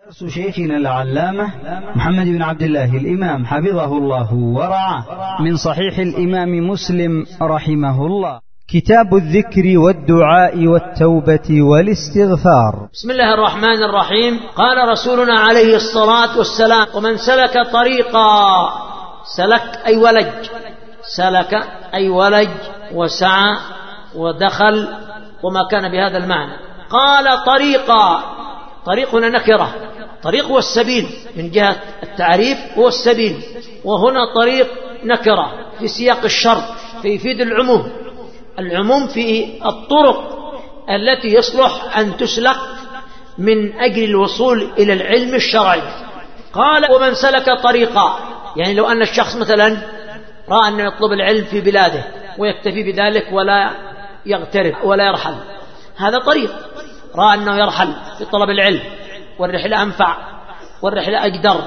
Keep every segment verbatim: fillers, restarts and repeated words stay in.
شيخنا العلامة محمد بن عبد الله الإمام حفظه الله ورعاه من صحيح الإمام مسلم رحمه الله. كتاب الذكر والدعاء والتوبة والاستغفار. بسم الله الرحمن الرحيم. قال رسولنا عليه الصلاة والسلام: ومن سلك طريقا، سلك أي ولج، سلك أي ولج وسعى ودخل وما كان بهذا المعنى. قال طريقا، طريق هنا نكرة، طريق هو السبيل من جهة التعريف هو السبيل، وهنا طريق نكرة في سياق الشرط فيفيد العموم، العموم في الطرق التي يصلح أن تسلك من أجل الوصول إلى العلم الشرعي. قال: ومن سلك طريقا، يعني لو أن الشخص مثلا رأى أنه يطلب العلم في بلاده ويكتفي بذلك ولا يغترب ولا يرحل، هذا طريق. رأى أنه يرحل في طلب العلم والرحلة أنفع والرحلة أقدر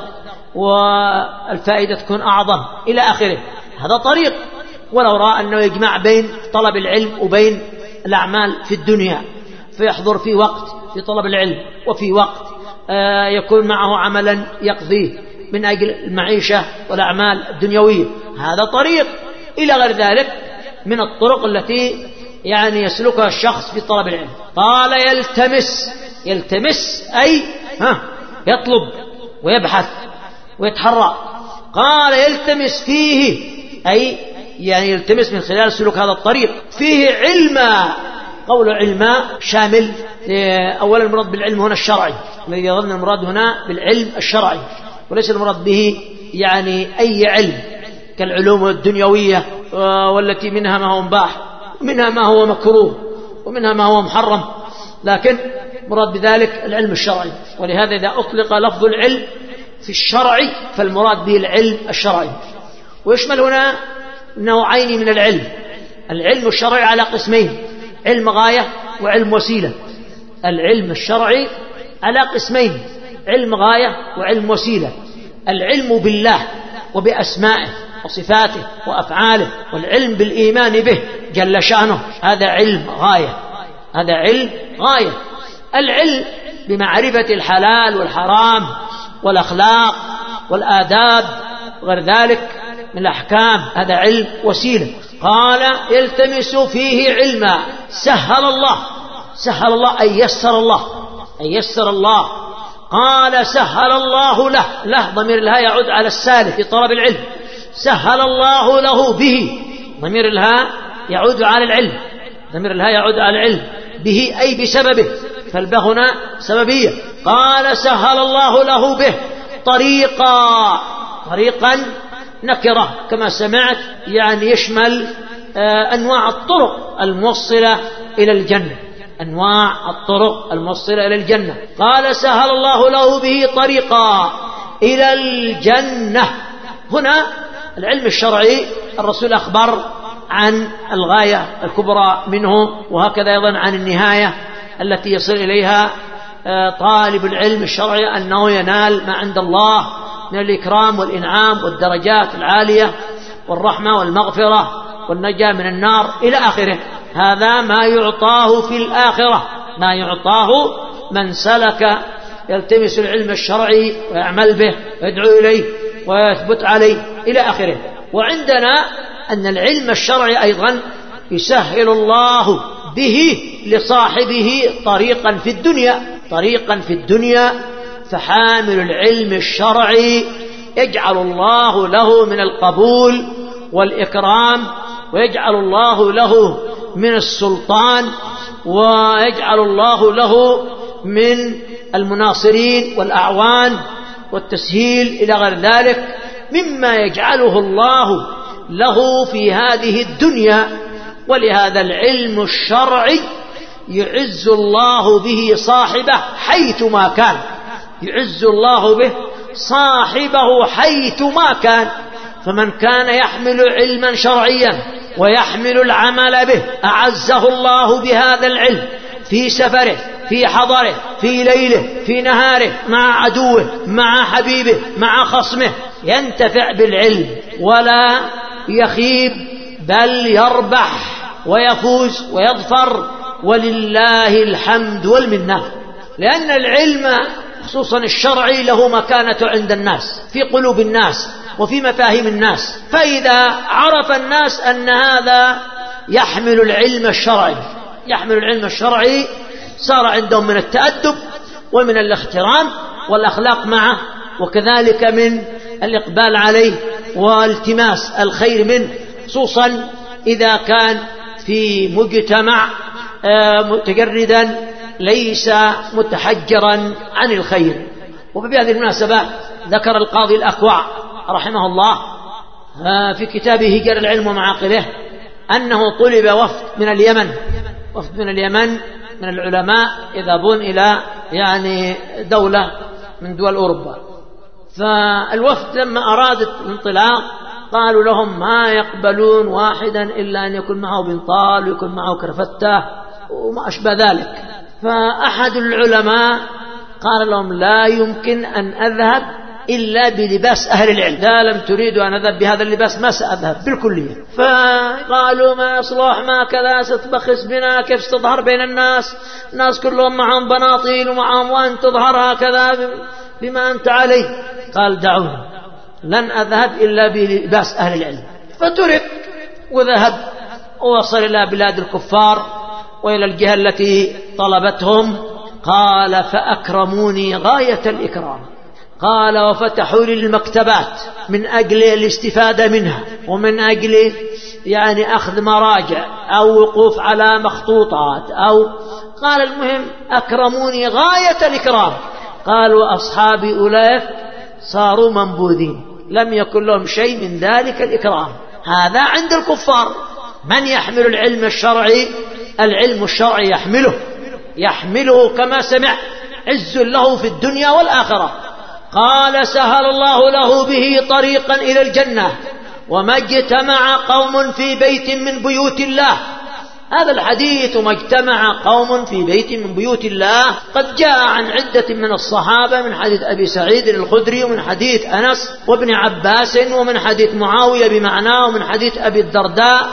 والفائدة تكون أعظم إلى آخره، هذا طريق. ولو رأى أنه يجمع بين طلب العلم وبين الأعمال في الدنيا، فيحضر في وقت في طلب العلم وفي وقت يكون معه عملا يقضيه من أجل المعيشة والأعمال الدنيوية، هذا طريق. إلى غير ذلك من الطرق التي يعني يسلكها الشخص في طلب العلم. قال: يلتمس، يلتمس أي ها يطلب ويبحث ويتحرى. قال: يلتمس فيه، أي يعني يلتمس من خلال سلوك هذا الطريق فيه علما. قول علما شامل، أولا المراد بالعلم هنا الشرعي، الذي يظن المراد هنا بالعلم الشرعي، وليس المراد به يعني أي علم كالعلوم الدنيوية والتي منها ما هو مباح ومنها ما هو مكروه ومنها ما هو محرم، لكن مراد بذلك العلم الشرعي. ولهذا إذا أطلق لفظ العلم في الشرع فالمراد به العلم الشرعي. ويشمل هنا نوعين من العلم، العلم الشرعي على قسمين: علم غاية وعلم وسيلة. العلم الشرعي على قسمين: علم غاية وعلم وسيلة. العلم بالله وبأسمائه وصفاته وأفعاله والعلم بالإيمان به جل شأنه، هذا علم غاية، هذا علم غاية. العلم بمعرفة الحلال والحرام والأخلاق والآداب وغير ذلك من الأحكام، هذا علم وسيلة. قال: يلتمس فيه علما سهل الله، سهل الله أي يسر الله، أي يسر الله. قال: سهل الله له، له ضمير الهاء يعود على السالك في طلب العلم، سهل الله له به، ضمير الهاء يعود على العلم، ضمير الهاء يعود على العلم، به أي بسببه، فالباء هنا سببية. قال: سهل الله له به طريقا، طريقا نكرة كما سمعت، يعني يشمل أنواع الطرق الموصلة إلى الجنة، أنواع الطرق الموصلة إلى الجنة. قال: سهل الله له به طريقا إلى الجنة. هنا العلم الشرعي الرسول أخبر عن الغاية الكبرى منه، وهكذا أيضا عن النهاية التي يصل إليها طالب العلم الشرعي، أنه ينال ما عند الله من الإكرام والإنعام والدرجات العالية والرحمة والمغفرة والنجاة من النار إلى آخره. هذا ما يعطاه في الآخرة، ما يعطاه من سلك يلتمس العلم الشرعي ويعمل به ويدعو إليه ويثبت عليه إلى آخره. وعندنا أن العلم الشرعي أيضا يسهل الله به لصاحبه طريقا في الدنيا، طريقا في الدنيا. فحامل العلم الشرعي يجعل الله له من القبول والإكرام، ويجعل الله له من السلطان، ويجعل الله له من المناصرين والأعوان والتسهيل إلى غير ذلك، مما يجعله الله له في هذه الدنيا. ولهذا العلم الشرعي يعز الله به صاحبه حيثما كان، يعز الله به صاحبه حيثما كان. فمن كان يحمل علما شرعيا ويحمل العمل به أعزه الله بهذا العلم في سفره في حضره في ليله في نهاره، مع عدوه مع حبيبه مع خصمه، ينتفع بالعلم ولا يخيب بل يربح ويفوز ويظفر، ولله الحمد والمنة. لأن العلم خصوصا الشرعي له مكانة عند الناس في قلوب الناس وفي مفاهيم الناس. فإذا عرف الناس أن هذا يحمل العلم الشرعي يحمل العلم الشرعي صار عندهم من التأدب ومن الاحترام والأخلاق معه، وكذلك من الإقبال عليه والتماس الخير منه، خصوصا إذا كان في مجتمع متجردا ليس متحجرا عن الخير. وبهذه المناسبة ذكر القاضي الأكوع رحمه الله في كتابه هجر العلم ومعاقبه أنه طلب وفد من اليمن وفد من اليمن من العلماء يذهبون إلى يعني دولة من دول أوروبا. فالوفد لما أرادت الانطلاق قالوا لهم ما يقبلون واحدا إلا أن يكون معه بنطال ويكون معه كرفتة وما أشبه ذلك. فأحد العلماء قال لهم لا يمكن أن أذهب إلا بلباس أهل العلم، إذا لم تريدوا أن أذهب بهذا اللباس ما سأذهب بالكلية. فقالوا ما يصلح ما كذا ستبخس بنا، كيف ستظهر بين الناس، الناس كلهم معهم بناطيل ومعهم وأن تظهر هكذا بما أنت عليه. قال دعوني لن أذهب إلا بلباس أهل العلم. فترك وذهب ووصل إلى بلاد الكفار وإلى الجهة التي طلبتهم. قال فأكرموني غاية الإكرام. قال وفتحوا لي المكتبات من أجل الاستفادة منها ومن أجل يعني أخذ مراجع أو وقوف على مخطوطات أو قال المهم أكرموني غاية الإكرام. قال وأصحابي أولئك صاروا منبوذين لم يكن لهم شيء من ذلك الإكرام. هذا عند الكفار. من يحمل العلم الشرعي؟ العلم الشرعي يحمله يحمله كما سمع عز له في الدنيا والآخرة. قال سهل الله له به طريقا إلى الجنة وما اجتمع قوم في بيت من بيوت الله. هذا الحديث وما اجتمع قوم في بيت من بيوت الله قد جاء عن عدة من الصحابة من حديث أبي سعيد الخدري ومن حديث أنس وابن عباس ومن حديث معاوية بمعناه ومن حديث أبي الدرداء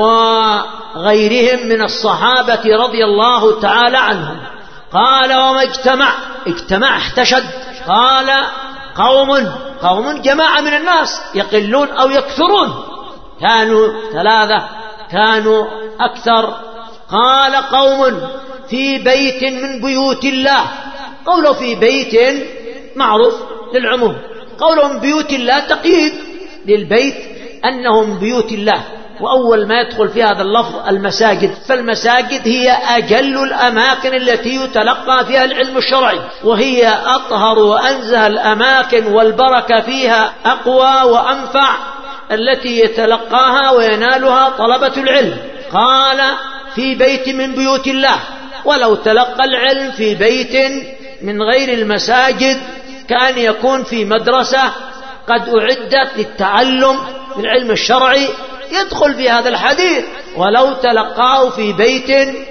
وغيرهم من الصحابة رضي الله تعالى عنهم. قال وما اجتمع اجتمع احتشد. قال قوم قوم جماعة من الناس يقلون أو يكثرون، كانوا ثلاثة كانوا أكثر. قال قوم في بيت من بيوت الله. قوله في بيت معروف للعموم، قولهم بيوت الله تقييد للبيت أنهم بيوت الله. وأول ما يدخل في هذا اللفظ المساجد، فالمساجد هي أجل الأماكن التي يتلقى فيها العلم الشرعي، وهي أطهر وأنزه الأماكن والبركة فيها أقوى وأنفع التي يتلقاها وينالها طلبة العلم. قال في بيت من بيوت الله. ولو تلقى العلم في بيت من غير المساجد كأن يكون في مدرسة قد أعدت للتعلم بالعلم الشرعي يدخل في هذا الحديث. ولو تلقاه في بيت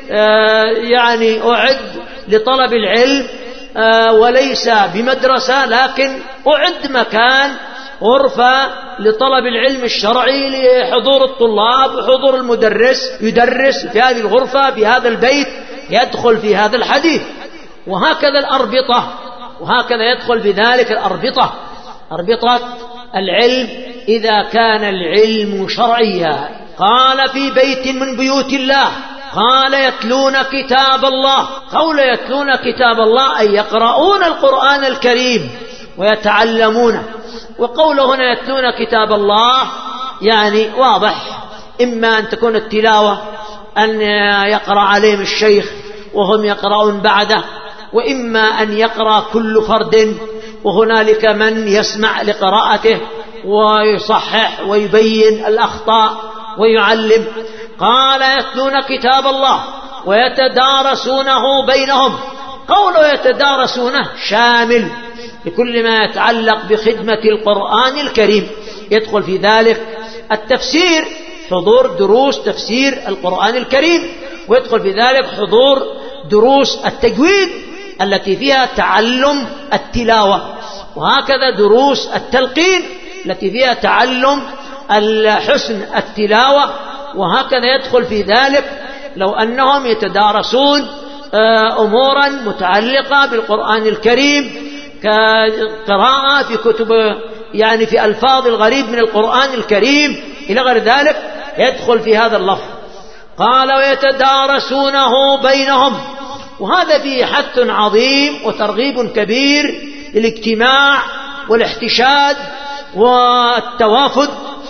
يعني أعد لطلب العلم وليس بمدرسة لكن أعد مكان غرفة لطلب العلم الشرعي لحضور الطلاب وحضور المدرس يدرس في هذه الغرفة في هذا البيت يدخل في هذا الحديث. وهكذا الأربطة، وهكذا يدخل بذلك الأربطة، أربطة العلم إذا كان العلم شرعيا. قال في بيت من بيوت الله. قال يتلون كتاب الله. قول يتلون كتاب الله أي يقرؤون القرآن الكريم ويتعلمونه. وقوله هنا يتلون كتاب الله يعني واضح، إما أن تكون التلاوة أن يقرأ عليهم الشيخ وهم يقرؤون بعده، وإما أن يقرأ كل فرد وهنالك من يسمع لقراءته ويصحح ويبين الأخطاء ويعلم. قال يتلون كتاب الله ويتدارسونه بينهم. قوله يتدارسونه شامل لكل ما يتعلق بخدمة القرآن الكريم، يدخل في ذلك التفسير، حضور دروس تفسير القرآن الكريم، ويدخل في ذلك حضور دروس التجويد التي فيها تعلم التلاوة، وهكذا دروس التلقين التي فيها تعلم حسن التلاوة. وهكذا يدخل في ذلك لو أنهم يتدارسون أمورا متعلقة بالقرآن الكريم كقراءة في كتب يعني في ألفاظ الغريب من القرآن الكريم إلى غير ذلك يدخل في هذا اللفظ. قال ويتدارسونه بينهم، وهذا فيه حث عظيم وترغيب كبير للاجتماع والاحتشاد والتوافد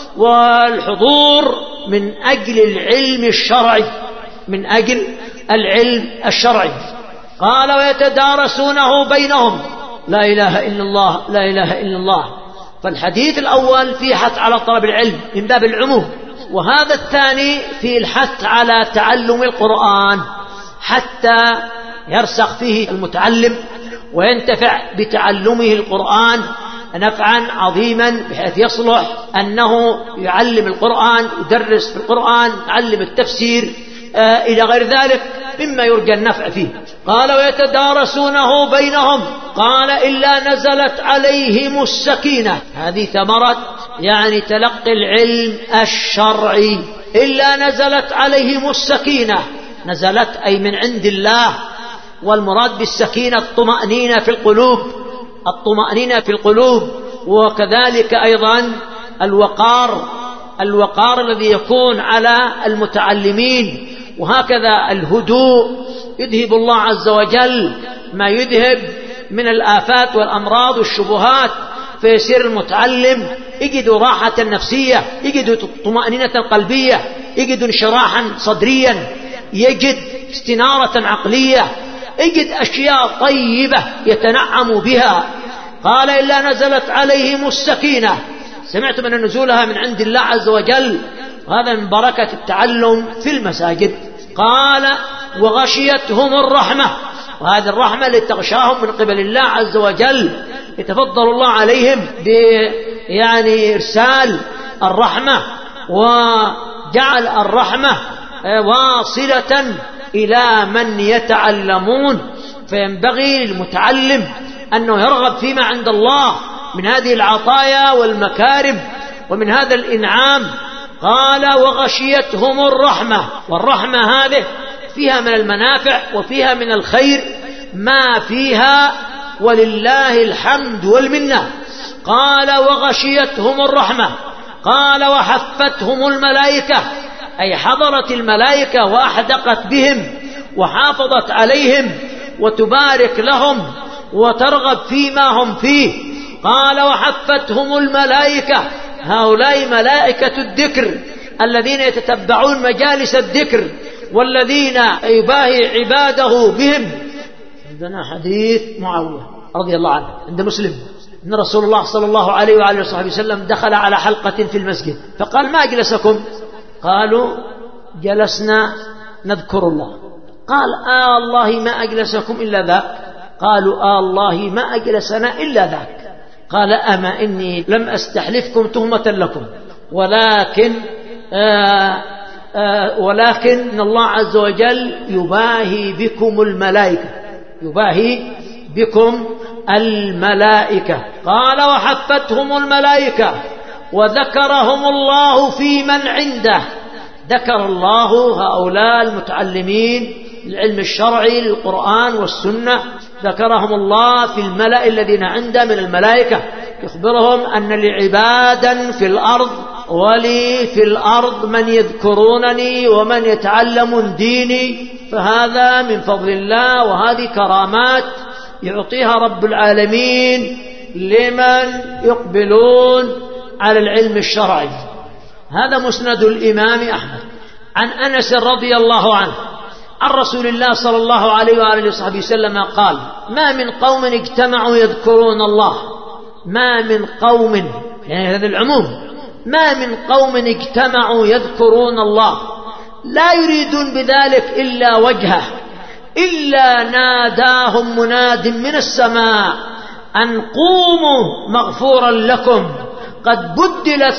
والحضور من أجل العلم الشرعي، من أجل العلم الشرعي. قال ويتدارسونه بينهم، لا إله إلا الله لا إله إلا الله. فالحديث الأول فيه حث على طلب العلم من باب العموم، وهذا الثاني فيه الحث على تعلم القرآن حتى يرسخ فيه المتعلم وينتفع بتعلمه القرآن نفعا عظيما، بحيث يصلح أنه يعلم القرآن، يدرس في القرآن، يعلم التفسير آه إلى غير ذلك مما يرجى النفع فيه. قال ويتدارسونه بينهم، قال إلا نزلت عليهم السكينة. هذه ثمرة يعني تلقي العلم الشرعي. إلا نزلت عليهم السكينة، نزلت أي من عند الله، والمراد بالسكينة الطمأنينة في القلوب، الطمأنينة في القلوب، وكذلك أيضا الوقار، الوقار الذي يكون على المتعلمين. وهكذا الهدوء يذهب الله عز وجل ما يذهب من الآفات والأمراض والشبهات، فيصير المتعلم يجد راحة نفسية، يجد طمأنينة قلبية، يجد انشراحا صدريا، يجد استنارة عقلية، يجد أشياء طيبة يتنعم بها. قال إلا نزلت عليهم السكينة، سمعتم أن نزولها من عند الله عز وجل، وهذا من بركة التعلم في المساجد. قال وغشيتهم الرحمة، وهذه الرحمة التي تغشاهم من قبل الله عز وجل، يتفضل الله عليهم ب يعني إرسال الرحمة، وجعل الرحمة واصلة إلى من يتعلمون. فينبغي للمتعلم أنه يرغب فيما عند الله من هذه العطايا والمكارم ومن هذا الإنعام. قال وغشيتهم الرحمة، والرحمة هذه فيها من المنافع وفيها من الخير ما فيها ولله الحمد والمنة. قال وغشيتهم الرحمة، قال وحفتهم الملائكة، أي حضرت الملائكة وأحدقت بهم وحافظت عليهم وتبارك لهم وترغب فيما هم فيه. قال وحفتهم الملائكة، هؤلاء ملائكة الذكر الذين يتتبعون مجالس الذكر والذين يباهي عباده بهم. عندنا حديث معاوية رضي الله عنه عند مسلم أن رسول الله صلى الله عليه وآله وصحبه وسلم دخل على حلقة في المسجد فقال ما أجلسكم؟ قالوا جلسنا نذكر الله. قال آه الله ما أجلسكم إلا ذاك؟ قالوا آه الله ما أجلسنا إلا ذاك. قال أما إني لم أستحلفكم تهمة لكم، ولكن آه آه ولكن إن الله عز وجل يباهي بكم الملائكة، يباهي بكم الملائكة. قال وحفتهم الملائكة وذكرهم الله في من عنده، ذكر الله هؤلاء المتعلمين العلم الشرعي للقرآن والسنة، ذكرهم الله في الملأ الذين عنده من الملائكة، يخبرهم أن لعبادا في الأرض ولي في الأرض من يذكرونني ومن يتعلم ديني. فهذا من فضل الله، وهذه كرامات يعطيها رب العالمين لمن يقبلون على العلم الشرعي. هذا مسند الإمام أحمد عن أنس رضي الله عنه عن رسول الله صلى الله عليه وآله وصحبه وسلم قال ما من قوم اجتمعوا يذكرون الله، ما من قوم، يعني هذا العموم، ما من قوم اجتمعوا يذكرون الله لا يريدون بذلك إلا وجهه إلا ناداهم مناد من السماء أن قوموا مغفورا لكم قد بدلت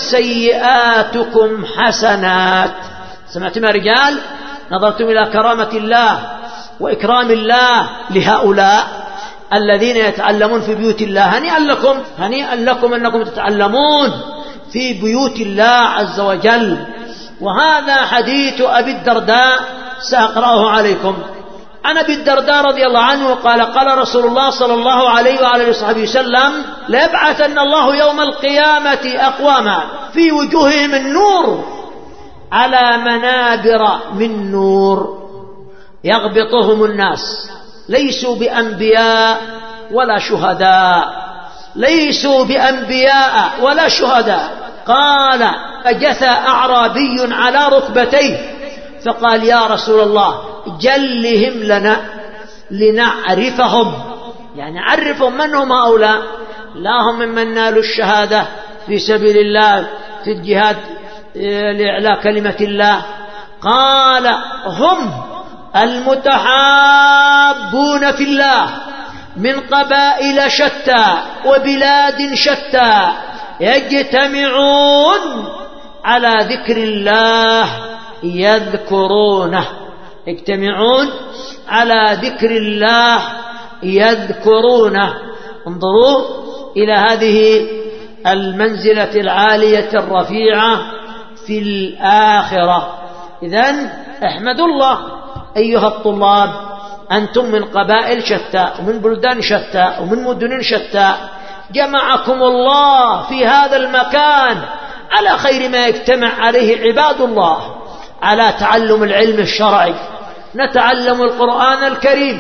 سيئاتكم حسنات. سمعتم يا رجال؟ نظرتم إلى كرامة الله وإكرام الله لهؤلاء الذين يتعلمون في بيوت الله. هنيئا لكم، هنيئا لكم أنكم تتعلمون في بيوت الله عز وجل. وهذا حديث أبي الدرداء سأقرأه عليكم عن أبي الدرداء رضي الله عنه قال قال رسول الله صلى الله عليه وعلى وصحبه وسلم ليبعثن الله يوم القيامة أقواما في وجوههم النور على منابر من نور يغبطهم الناس ليسوا بأنبياء ولا شهداء ليسوا بأنبياء ولا شهداء. قال فجثى أعرابي على ركبتيه فقال يا رسول الله جلهم لنا لنعرفهم، يعني عرفهم من هم هؤلاء، لا هم ممن نالوا الشهادة في سبيل الله في الجهاد لإعلاء كلمة الله. قال هم المتحابون في الله من قبائل شتى وبلاد شتى يجتمعون على ذكر الله يذكرونه، يجتمعون على ذكر الله يذكرونه. انظروا إلى هذه المنزلة العالية الرفيعة في الآخرة. إذن احمدوا الله أيها الطلاب، أنتم من قبائل شتى ومن بلدان شتى ومن مدن شتى، جمعكم الله في هذا المكان على خير ما يجتمع عليه عباد الله، على تعلم العلم الشرعي، نتعلم القرآن الكريم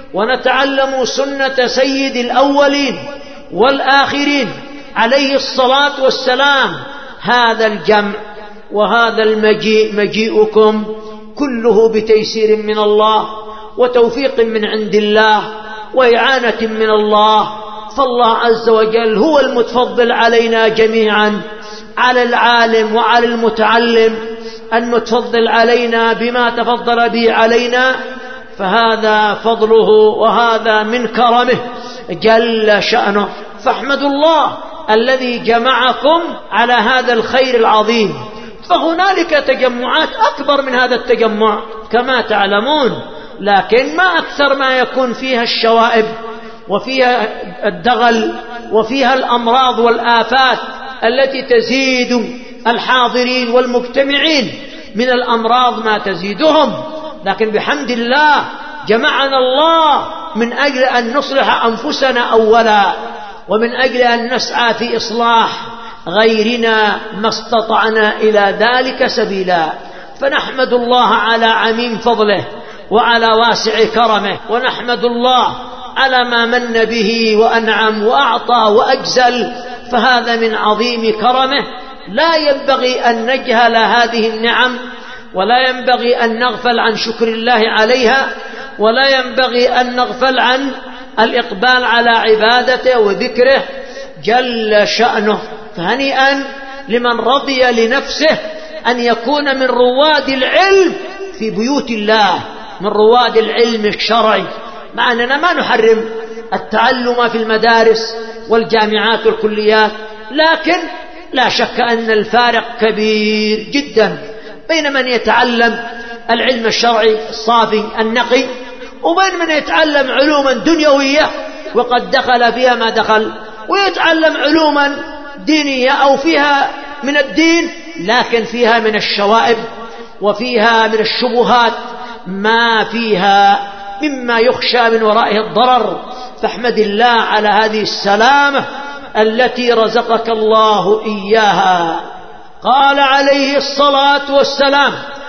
ونتعلم سنة سيد الأولين والآخرين عليه الصلاة والسلام. هذا الجمع وهذا المجيء مجيئكم كله بتيسير من الله وتوفيق من عند الله وإعانة من الله، فالله عز وجل هو المتفضل علينا جميعا، على العالم وعلى المتعلم، المتفضل علينا بما تفضل به علينا، فهذا فضله وهذا من كرمه جل شأنه. فاحمدوا الله الذي جمعكم على هذا الخير العظيم. فهنالك تجمعات أكبر من هذا التجمع كما تعلمون، لكن ما أكثر ما يكون فيها الشوائب وفيها الدغل وفيها الأمراض والآفات التي تزيد الحاضرين والمجتمعين من الأمراض ما تزيدهم. لكن بحمد الله جمعنا الله من أجل أن نصلح أنفسنا أولا، ومن أجل أن نسعى في إصلاح غيرنا ما استطعنا إلى ذلك سبيلا. فنحمد الله على عميم فضله وعلى واسع كرمه، ونحمد الله على ما من به وأنعم وأعطى وأجزل، فهذا من عظيم كرمه. لا ينبغي أن نجهل هذه النعم، ولا ينبغي أن نغفل عن شكر الله عليها، ولا ينبغي أن نغفل عن الإقبال على عبادته وذكره جل شأنه. فهنيئا لمن رضي لنفسه أن يكون من رواد العلم في بيوت الله، من رواد العلم الشرعي، مع أننا ما نحرم التعلم في المدارس والجامعات والكليات، لكن لا شك أن الفارق كبير جدا بين من يتعلم العلم الشرعي الصافي النقي وبين من يتعلم علوما دنيوية وقد دخل فيها ما دخل، ويتعلم علوما دينية أو فيها من الدين لكن فيها من الشوائب وفيها من الشبهات ما فيها مما يخشى من ورائه الضرر. فاحمد الله على هذه السلامة التي رزقك الله إياها. قال عليه الصلاة والسلام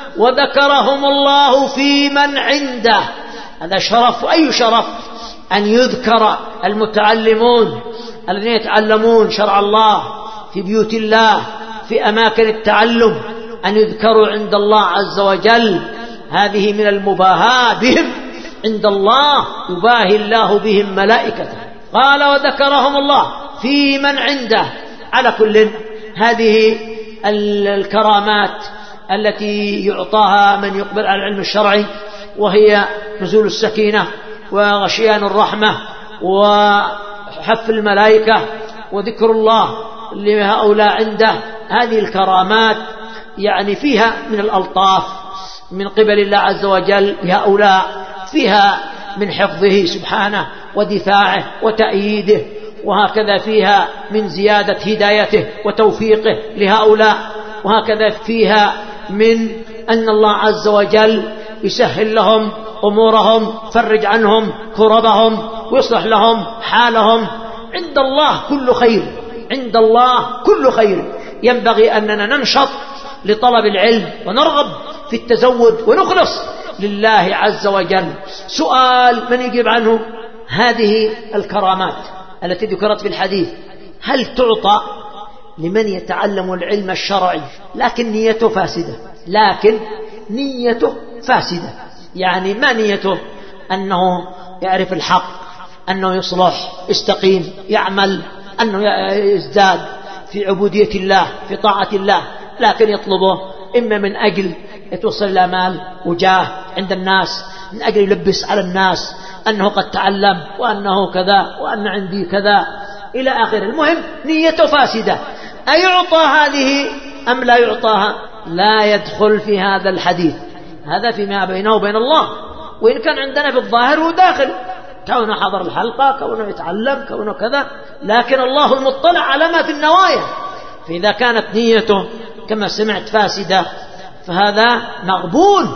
وذكرهم الله في من عنده. هذا شرف، وأي شرف أن يذكر المتعلمون الذين يتعلمون شرع الله في بيوت الله في أماكن التعلم، أن يذكروا عند الله عز وجل. هذه من المباهاة بهم عند الله، يباهي الله بهم ملائكته. قال وذكرهم الله في من عنده. على كل هذه الكرامات التي يعطاها من يقبل على العلم الشرعي، وهي نزول السكينة وغشيان الرحمة وحف الملائكة وذكر الله لهؤلاء عنده، هذه الكرامات يعني فيها من الألطاف من قبل الله عز وجل بهؤلاء، فيها من حفظه سبحانه ودفاعه وتأييده، وهكذا فيها من زيادة هدايته وتوفيقه لهؤلاء، وهكذا فيها من أن الله عز وجل يسهل لهم أمورهم، فرج عنهم كربهم ويصلح لهم حالهم. عند الله كل خير، عند الله كل خير. ينبغي أننا ننشط لطلب العلم ونرغب في التزود ونخلص لله عز وجل. سؤال من يجيب عنه؟ هذه الكرامات التي ذكرت في الحديث هل تعطى لمن يتعلم العلم الشرعي لكن نيته فاسدة؟ لكن نيته فاسدة، يعني ما نيته أنه يعرف الحق، أنه يصلح، يستقيم، يعمل، أنه يزداد في عبودية الله، في طاعة الله، لكن يطلبه إما من أجل يتوصل إلى مال وجاه عند الناس، من أجل يلبس على الناس أنه قد تعلم وأنه كذا وأن عندي كذا إلى آخره. المهم نيته فاسدة. أيعطى هذه أم لا يعطاها؟ لا يدخل في هذا الحديث، هذا فيما بينه وبين الله. وإن كان عندنا في الظاهر هو داخل، كونه حضر الحلقة، كونه يتعلم، كونه كذا، لكن الله المطلع على ما في النوايا. فإذا كانت نيته كما سمعت فاسدة فهذا مغبون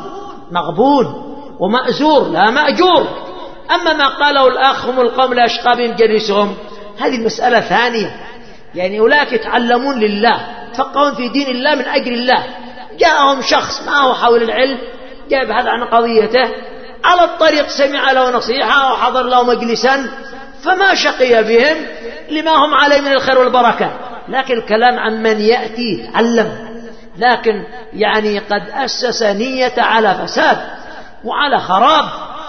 مغبون ومأزور لا مأجور. أما ما قاله الأخ هم القوم لا يشقى بهم جليسهم، هذه المسألة ثانية. يعني أولئك يتعلمون لله، يتفقهون في دين الله من أجل الله. جاءهم شخص معه حول العلم، جاء يبحث عن قضيته، على الطريق سمع له نصيحة وحضر له مجلسا، فما شقي بهم لما هم عليه من الخير والبركة. لكن الكلام عن من يأتي يتعلم، لكن يعني قد أسس نية على فساد وعلى خراب،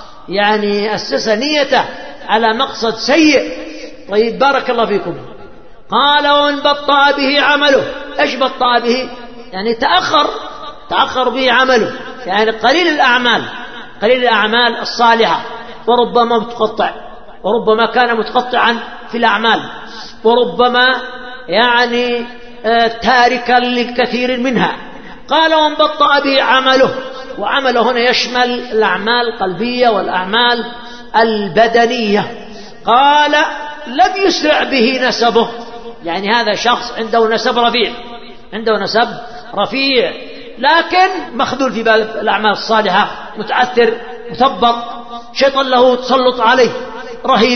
يعني أسس نيته على مقصد سيء. طيب بارك الله فيكم. قال وإن بطأ به عمله. إيش بطأ به؟ يعني تأخر تأخر به عمله، يعني قليل الأعمال قليل الأعمال الصالحة، وربما متقطع، وربما كان متقطعا في الأعمال، وربما يعني تاركا للكثير منها. قال وإن بطأ به عمله، وعمله هنا يشمل الأعمال القلبية والأعمال البدنية. قال لم يسرع به نسبه، يعني هذا شخص عنده نسب رفيع عنده نسب رفيع لكن مخذول في باب الأعمال الصالحة، متعثر، مثبط، شيطان له تسلط عليه رهيب،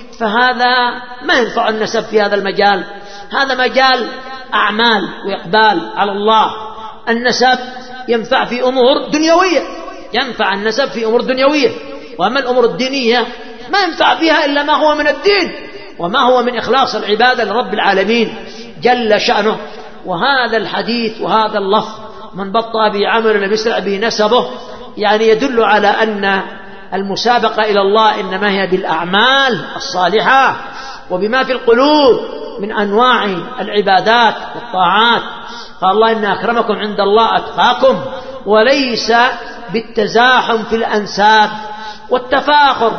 فهذا ما ينفع النسب في هذا المجال. هذا مجال أعمال وإقبال على الله. النسب ينفع في أمور دنيوية، ينفع النسب في أمور دنيوية، وأما الأمور الدينية ما ينفع فيها إلا ما هو من الدين وما هو من إخلاص العبادة لرب العالمين جل شأنه. وهذا الحديث وهذا اللفظ من بطأ به عمله لم يسرع به نسبه، يعني يدل على أن المسابقة إلى الله إنما هي بالأعمال الصالحة وبما في القلوب من أنواع العبادات والطاعات. قال الله إن أكرمكم عند الله أتقاكم، وليس بالتزاحم في الأنساب والتفاخر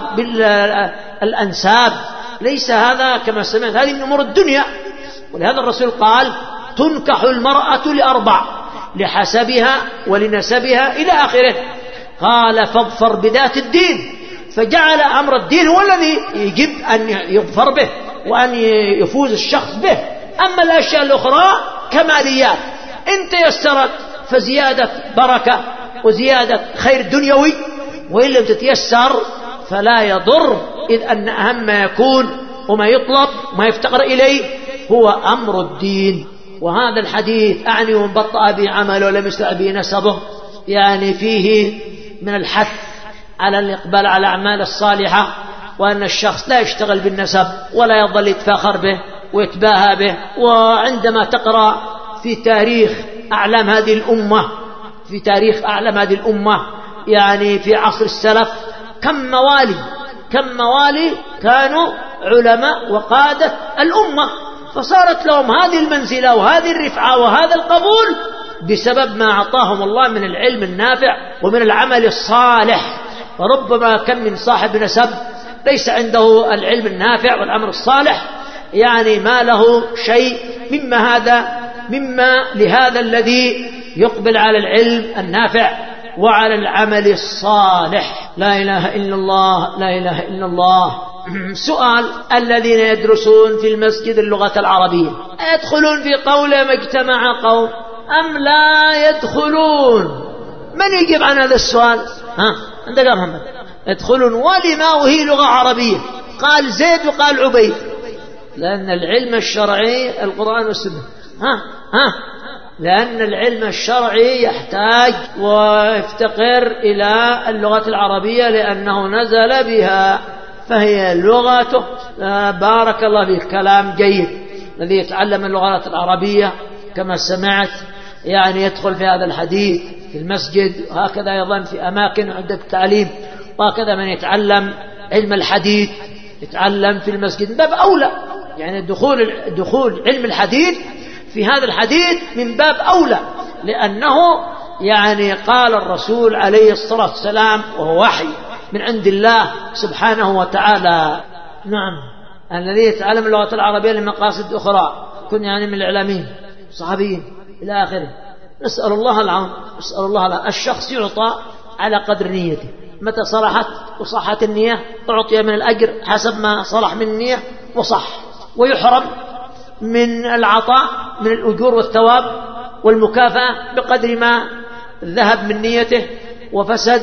بالأنساب، ليس هذا كما سمعت، هذه من أمور الدنيا. ولهذا الرسول قال تنكح المرأة لأربع: لحسبها ولنسبها إلى آخره. قال فاظفر بذات الدين، فجعل أمر الدين هو الذي يجب أن يظفر به وأن يفوز الشخص به. أما الأشياء الأخرى كماليات، إن تيسرت فزيادة بركة وزيادة خير دنيوي، وإن لم تتيسر فلا يضر، إذ أن أهم ما يكون وما يطلب وما يفتقر إليه هو أمر الدين. وهذا الحديث أعني من بطأ به عمله ولم يسرع به نسبه، يعني فيه من الحث على الإقبال على الأعمال الصالحة، وأن الشخص لا يشتغل بالنسب ولا يظل يتفاخر به ويتباهى به. وعندما تقرأ في تاريخ أعلام هذه الأمة في تاريخ أعلام هذه الأمة يعني في عصر السلف، كم موالي كم موالي كانوا علماء وقادة الأمة، فصارت لهم هذه المنزلة وهذه الرفعة وهذا القبول بسبب ما أعطاهم الله من العلم النافع ومن العمل الصالح. وربما كم من صاحب نسب ليس عنده العلم النافع والعمل الصالح، يعني ما له شيء مما هذا مما لهذا الذي يقبل على العلم النافع وعلى العمل الصالح. لا إله إلا الله، لا إله إلا الله. سؤال: الذين يدرسون في المسجد اللغة العربية يدخلون في قوله ما اجتمع قوم أم لا يدخلون؟ من يجيب عن هذا السؤال؟ ها أنت قال محمد ادخل ولما وهي لغة عربية، قال زيد وقال عبيد، لأن العلم الشرعي القرآن والسنة. ها ها لأن العلم الشرعي يحتاج ويفتقر إلى اللغة العربية لأنه نزل بها، فهي لغته. بارك الله فيك، كلام جيد. الذي يتعلم اللغات العربية كما سمعت يعني يدخل في هذا الحديث في المسجد، وهكذا أيضا في أماكن عدة التعليم، وهكذا من يتعلم علم الحديث يتعلم في المسجد باب أولى. يعني دخول دخول علم الحديث في هذا الحديث من باب أولى، لأنه يعني قال الرسول عليه الصلاة والسلام وهو وحي من عند الله سبحانه وتعالى. نعم، الذي يتعلم اللغة العربية لمقاصد أخرى، كن يعني من الإعلاميين صحابيين إلى آخره. نسأل الله العون، نسأل الله العون. الشخص يعطى على قدر نيته، متى صلحت وصحت النية أعطي من الأجر حسب ما صلح من النية وصح، ويحرم من العطاء من الأجور والثواب والمكافأة بقدر ما ذهب من نيته وفسد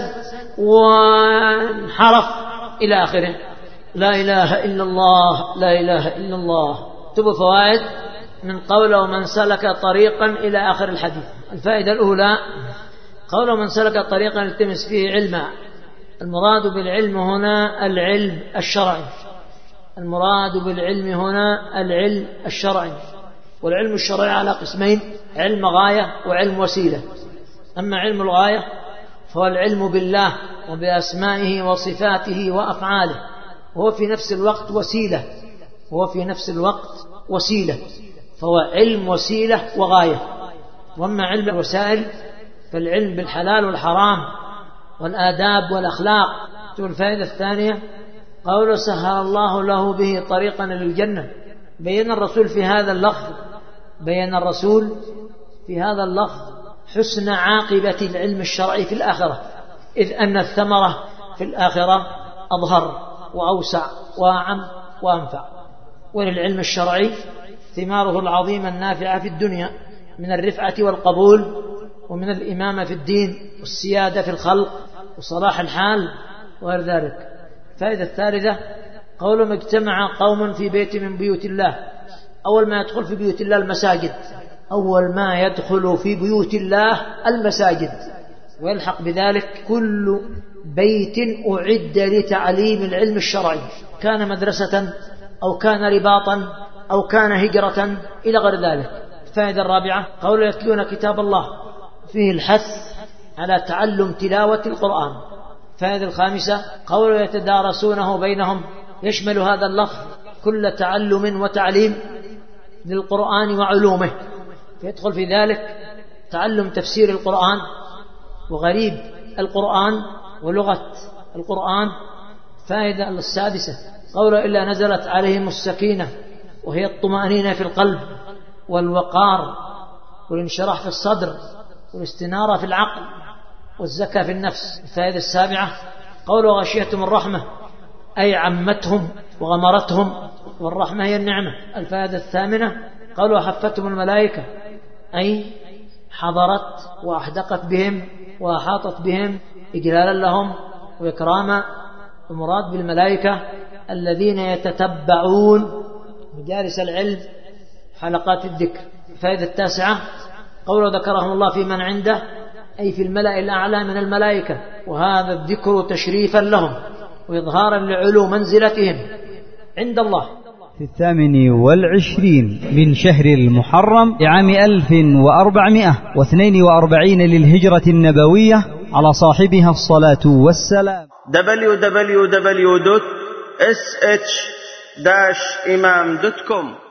وانحرف إلى آخره. لا إله إلا الله، لا إله إلا الله. تبو فوائد من قوله ومن سلك طريقا إلى آخر الحديث. الفائدة الأولى قوله من سلك طريقا يلتمس فيه علما. المراد بالعلم هنا العلم الشرعي، المراد بالعلم هنا العلم الشرعي. والعلم الشرعي على قسمين: علم غاية وعلم وسيلة. أما علم الغاية فهو العلم بالله وبأسمائه وصفاته وأفعاله، وهو في نفس الوقت وسيلة، وهو في نفس الوقت وسيلة، فهو علم وسيلة وغاية. وأما علم الوسائل فالعلم بالحلال والحرام والآداب والأخلاق. الفائدة الثانية قوله سهل الله له به طريقا للجنة. بين الرسول في هذا اللفظ بين الرسول في هذا اللفظ حسن عاقبة العلم الشرعي في الآخرة، إذ أن الثمرة في الآخرة أظهر وأوسع وأعم وأنفع. وللعلم الشرعي ثماره العظيمة النافعة في الدنيا من الرفعة والقبول، ومن الإمامة في الدين، والسيادة في الخلق، وصلاح الحال وغير ذلك. الفائدة الثالثة قولهم اجتمع قوم في بيت من بيوت الله. أول ما يدخل في بيوت الله المساجد، أول ما يدخل في بيوت الله المساجد، ويلحق بذلك كل بيت أعد لتعليم العلم الشرعي، كان مدرسة أو كان رباطا أو كان هجرة إلى غير ذلك. الفائدة الرابعة قول يتلون كتاب الله، فيه الحث على تعلم تلاوة القرآن. الفائدة الخامسة قول يتدارسونه بينهم، يشمل هذا اللفظ كل تعلم وتعليم للقرآن وعلومه، فيدخل في ذلك تعلم تفسير القرآن وغريب القرآن ولغة القرآن. الفائدة السادسة قوله إلا نزلت عليهم السكينة، وهي الطمأنينة في القلب والوقار والانشراح في الصدر والاستنارة في العقل والزكاة في النفس. الفائدة السابعة قوله غشيتهم الرحمة، أي عمتهم وغمرتهم، والرحمة هي النعمة. الفائدة الثامنة قوله حفتهم الملائكة، أي حضرت وأحدقت بهم وأحاطت بهم إجلالا لهم وإكراما. المراد بالملائكة الذين يتتبعون مجالس العلم حلقات الذكر. الفائدة التاسعة قوله ذكرهم الله في من عنده، أي في الملأ الأعلى من الملائكة، وهذا الذكر تشريفا لهم وإظهارا لعلو منزلتهم عند الله. في الثامن والعشرين من شهر المحرم لعام ألف وأربعمائة واثنين وأربعين للهجرة النبوية، على صاحبها الصلاة والسلام. دبليو دبليو دبليو دوت إس إتش داش إمام دوت كوم